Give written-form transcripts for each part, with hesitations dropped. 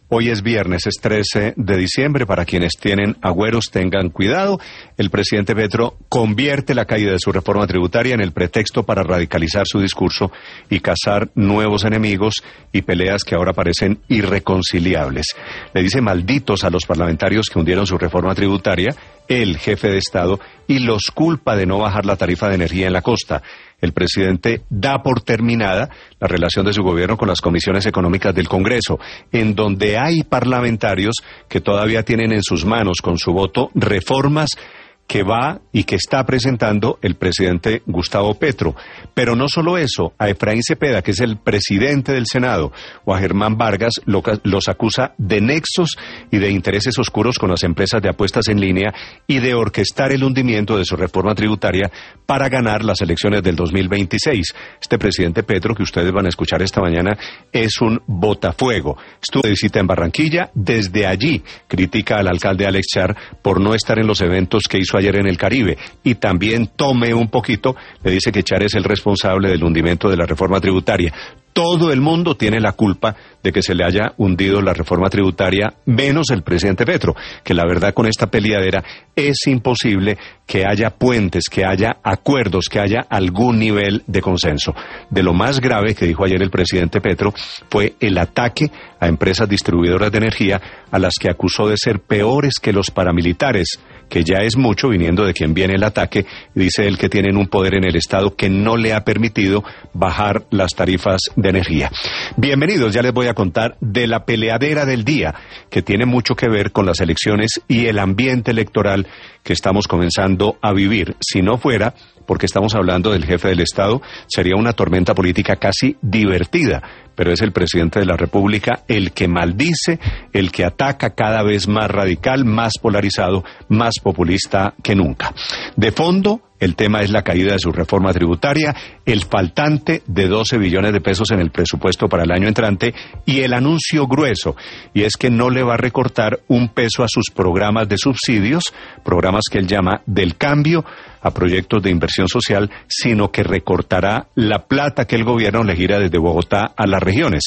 Hoy es viernes, es 13 de diciembre. Para quienes tienen agüeros, tengan cuidado. El presidente Petro convierte la caída de su reforma tributaria en el pretexto para radicalizar su discurso y cazar nuevos enemigos y peleas que ahora parecen irreconciliables. Le dice malditos a los parlamentarios que hundieron su reforma tributaria, el jefe de Estado, y los culpa de no bajar la tarifa de energía en la costa. El presidente da por terminada la relación de su gobierno con las comisiones económicas del Congreso, en donde hay parlamentarios que todavía tienen en sus manos, con su voto, reformas que va y que está presentando el presidente Gustavo Petro. Pero no solo eso, a Efraín Cepeda, que es el presidente del Senado, o a Germán Vargas, los acusa de nexos y de intereses oscuros con las empresas de apuestas en línea y de orquestar el hundimiento de su reforma tributaria para ganar las elecciones del 2026. Este presidente Petro, que ustedes van a escuchar esta mañana, es un botafuego. Estuvo de visita en Barranquilla. Desde allí critica al alcalde Alex Char por no estar en los eventos que hizo ayer en el Caribe, y también tome un poquito, le dice que Char es el responsable del hundimiento de la reforma tributaria. Todo el mundo tiene la culpa de que se le haya hundido la reforma tributaria, menos el presidente Petro, que la verdad con esta peleadera es imposible que haya puentes, que haya acuerdos, que haya algún nivel de consenso. De lo más grave que dijo ayer el presidente Petro fue el ataque a empresas distribuidoras de energía, a las que acusó de ser peores que los paramilitares, que ya es mucho viniendo de quien viene el ataque. Dice él que tienen un poder en el Estado que no le ha permitido bajar las tarifas de energía. Bienvenidos, ya les voy a contar de la peleadera del día, que tiene mucho que ver con las elecciones y el ambiente electoral que estamos comenzando a vivir. Si no fuera porque estamos hablando del jefe del Estado, sería una tormenta política casi divertida, pero es el presidente de la República el que maldice, el que ataca cada vez más radical, más polarizado, más populista que nunca. De fondo, el tema es la caída de su reforma tributaria, el faltante de 12 billones de pesos en el presupuesto para el año entrante y el anuncio grueso, y es que no le va a recortar un peso a sus programas de subsidios, programas que él llama del cambio, a proyectos de inversión social, sino que recortará la plata que el gobierno le gira desde Bogotá a las regiones,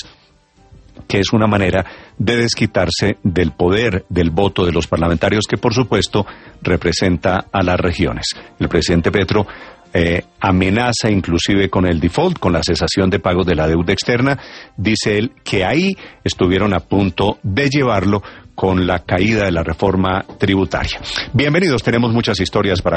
que es una manera de desquitarse del poder del voto de los parlamentarios, que por supuesto representa a las regiones. El presidente Petro amenaza inclusive con el default, con la cesación de pagos de la deuda externa. Dice él que ahí estuvieron a punto de llevarlo con la caída de la reforma tributaria. Bienvenidos, tenemos muchas historias para